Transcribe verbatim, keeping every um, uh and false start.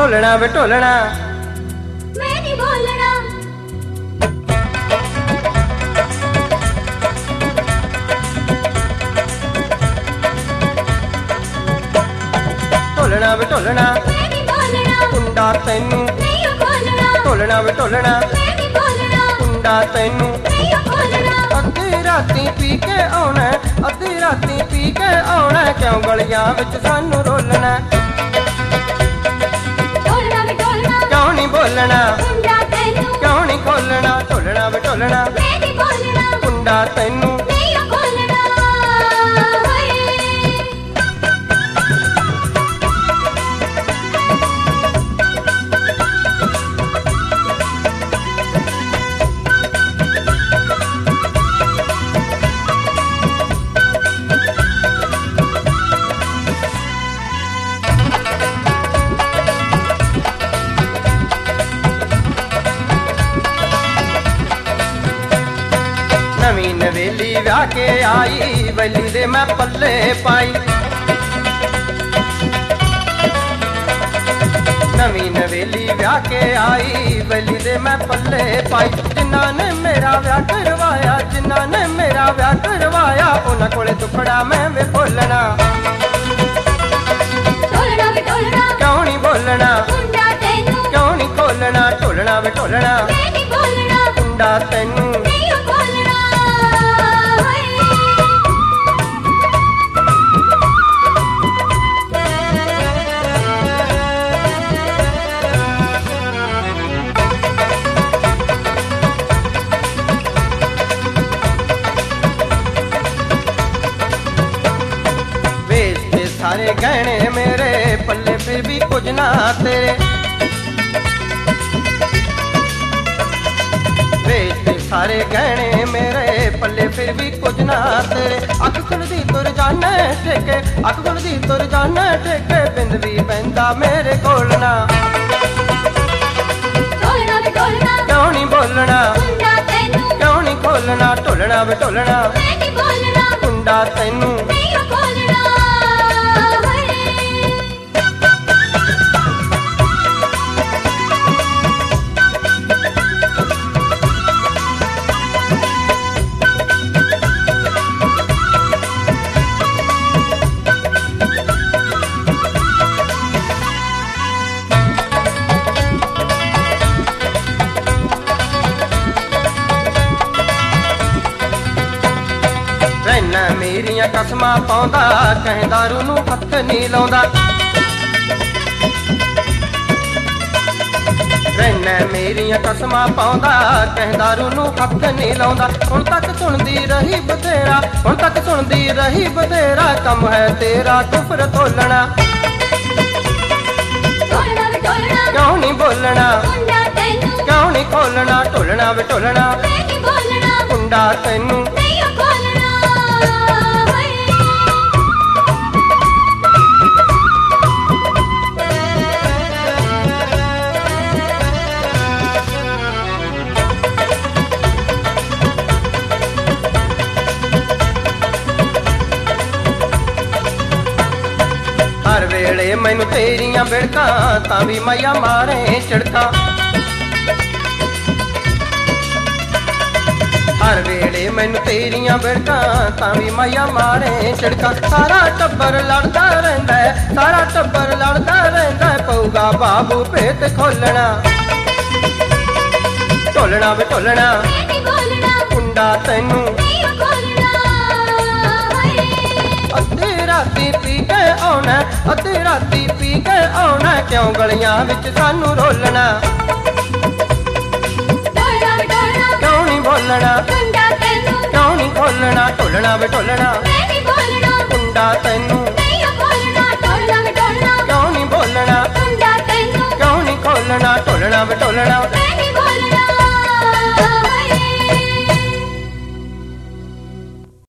ढोलना वे ढोलना मैं नहीं बोलना। ढोलना वे ढोलना मैं नहीं बोलना। कुंडा तैनू नहीं बोलना। ढोलना वे ढोलना मैं नहीं बोलना। कुंडा तैनू नहीं बोलना। अद्धी राती पी के आउणा अद्धी राती पी के आउणा क्यों गलियां विच सानू रोलना ढोलना वे ढोलना क्यों नहीं बोलना कुंडा तैनू क्यों नहीं खोलना ढोलना वे ढोलना मैं नहीं बोलना। कुंडा तैनू नहीं बोलना। होए नवीं नवेली व्याह के आई वली दे मैं पल्ले पाई नवीं नवेली व्याह के आई वली दे मैं पल्ले पाई जिन्ना ने मेरा व्याह करवाया जिन्ना ने मेरा व्याह करवाया उन्हां कोले दुखड़ा मैं वे बोलना ढोलना वे ढोलना क्यों नहीं बोलना कुंडा तैनू क्यों नहीं खोलना ढोलना वे ढोलना मैं नहीं बोलना। कुंडा तैनू नहीं बोलना। होए बेचते सारे गहने मेरे पल्ले फिर भी कुछ ना तेरे बेचते सारे गहने मेरे पल्ले फिर भी कुछ ना तेरे अख खुलदी तुर जाने ठेके अख खुलदी तुर जाने ठेके बिंद भी बंदा मेरे कोलना ढोलना वे ढोलना क्यों नहीं बोलना कुंडा तैनू क्यों नहीं खोलना ढोलना वे ढोलना मैं नहीं बोलना। कुंडा तैनू नहीं बोलना। होए रहना मेरियां कसमां पाउंदा कहें दारू नू हथ नहीं लाउंदा रहना मेरियां कसमां पाउंदा कहें दारू नू हथ नहीं लाउंदा हुण तक सुणदी रही बथेरा हुण तक सुणदी रही बथेरा कम है तेरा कुफर तोलना ढोलना वे ढोलना क्यों नहीं बोलना कुंडा तैनू क्यों नहीं खोलना ढोलना वे ढोलना मैं नहीं बोलना। कुंडा तैनू नहीं बोलना। होए हर वेले मैनू तेरियां बिड़कां तां भी मैया मारे झिड़कां हर वेले मैनू तेरियां बिड़कां तां भी मैया मारे झिड़कां सारा टब्बर लड़दा रहिंदा है सारा टब्बर लड़दा रहिंदा है पऊगा बाबू भेत खोलना ढोलना वे ढोलना मैं नहीं बोलना। कुंडा तैनू नहीं बोलना। होए अद्धी राती पी के आउणा अद्धी राती पी के आउणा क्यों गलियां विच सानू रोलना ढोलना वे ढोलना क्यों नहीं बोलना कुंडा तैनू क्यों नहीं खोलना ढोलना वे ढोलना मैं नहीं बोलना। कुंडा तैनू नहीं बोलना। ढोलना वे ढोलना क्यों नहीं बोलना कुंडा तैनू क्यों नहीं खोलना ढोलना वे ढोलना